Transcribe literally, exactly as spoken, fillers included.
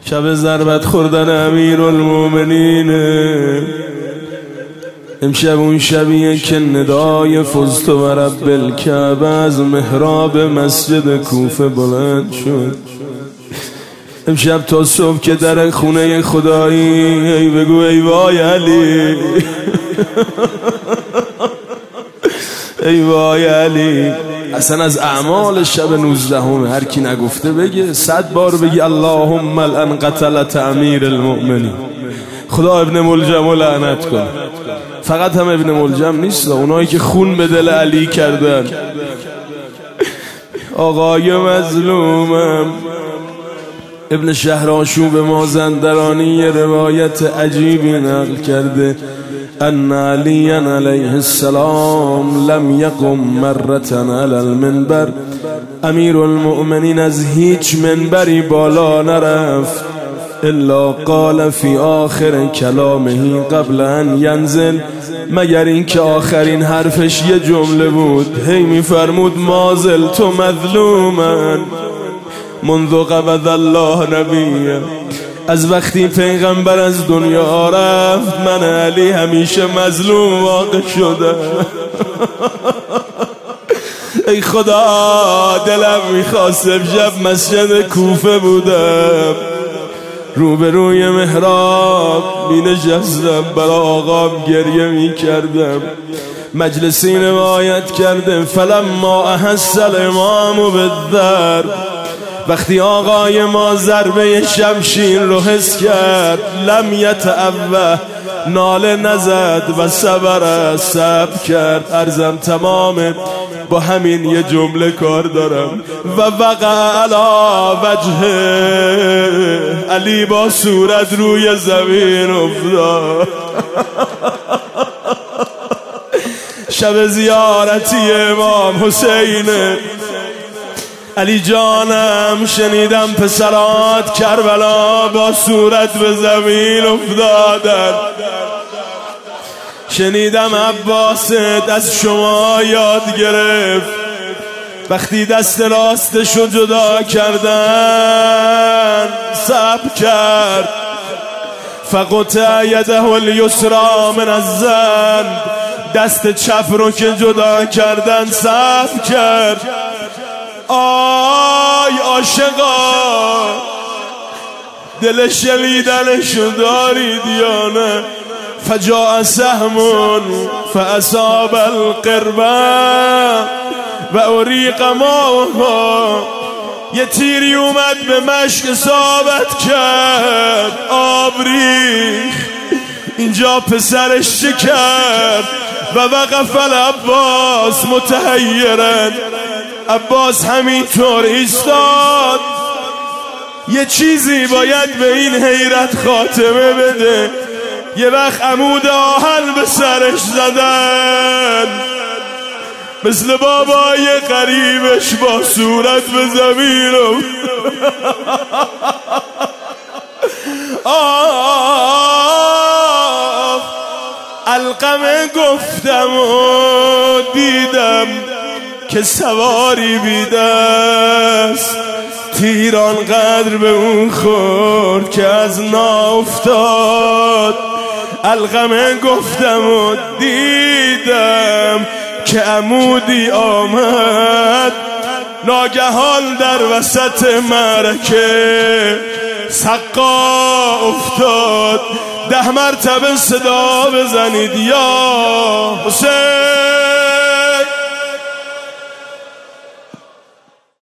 شب ضربت خوردن امیرالمومنین. امشب اون شبیه که ندای فزت و رب الکعبه از محراب مسجد کوفه بلند شد. امشب تا صبح که در خونه خدایی ای بگو ای وای علی ای وای علی. اصلا از اعمال شب نوزدهم هر کی نگفته بگه صد بار بگی اللهم لعن قتلت امیر المؤمنین. خدا ابن ملجم لعنت کن. فقط هم ابن ملجم نیست، اونایی که خون به دل علی کردن. آقای مظلومم ابن شهرآشوب مازندرانی یه روایت عجیبی نقل کرده ان علی علیه السلام لم یقم مرة علی المنبر. امیر المؤمنین از هیچ منبری بالا نرفت الا قال فی آخر کلامه قبل ان ینزل، مگر این که آخرین حرفش یه جمله بود، هی میفرمود مازل تو مظلومن منذ قبض الله نبیه. از وقتی پیغمبر از دنیا رفت من علی همیشه مظلوم واقع شده. ای خدا دلم میخواست امشب مسجد کوفه بودم، روبروی محراب می نشستم برای آقام گریه می کردم. مجلسی روایت کرده فلما احس الامام بالضرب، وقتی آقای ما ضربه شمشیر رو حس کرد لم یتعوه، ناله نزد و صبر صبر کرد. عرضم تمامه با همین یه جمله کار دارم. و وقع علی وجهه، علی با صورت روی زمین افتاد. شب زیارتی امام حسین، علی جانم شنیدم پسرات کربلا با صورت به زمین افتادن، شنیدم عباست از شما یاد گرفت وقتی دست راستشو جدا کردن صبر کرد. فقطع یده الیسرا من الزن، دست چپ رو که جدا کردن صبر کرد. آی عاشقا دل شلیدنشو دارید یا نه؟ فجاء سهم فاصاب القربة و اریق ماها، یه تیری اومد به مشک اصابت کرد، آب ریخ اینجا پسرش چه کرد؟ و وقف العباس متحیرن، عباس همینطور ایستاد. یه چیزی باید به این حیرت خاتمه بده. یه وقت عمود آهن به سرش زدن، مثل بابای قریبش با صورت به زمین و آه القمه گفتم و دیدم که سواری بیدست، تیران قدر به اون خورد که از نا افتاد. القمه گفتم و دیدم که عمودی آمد، ناگهان در وسط معرکه سقا افتاد. ده مرتبه صدا بزنید یا حسین.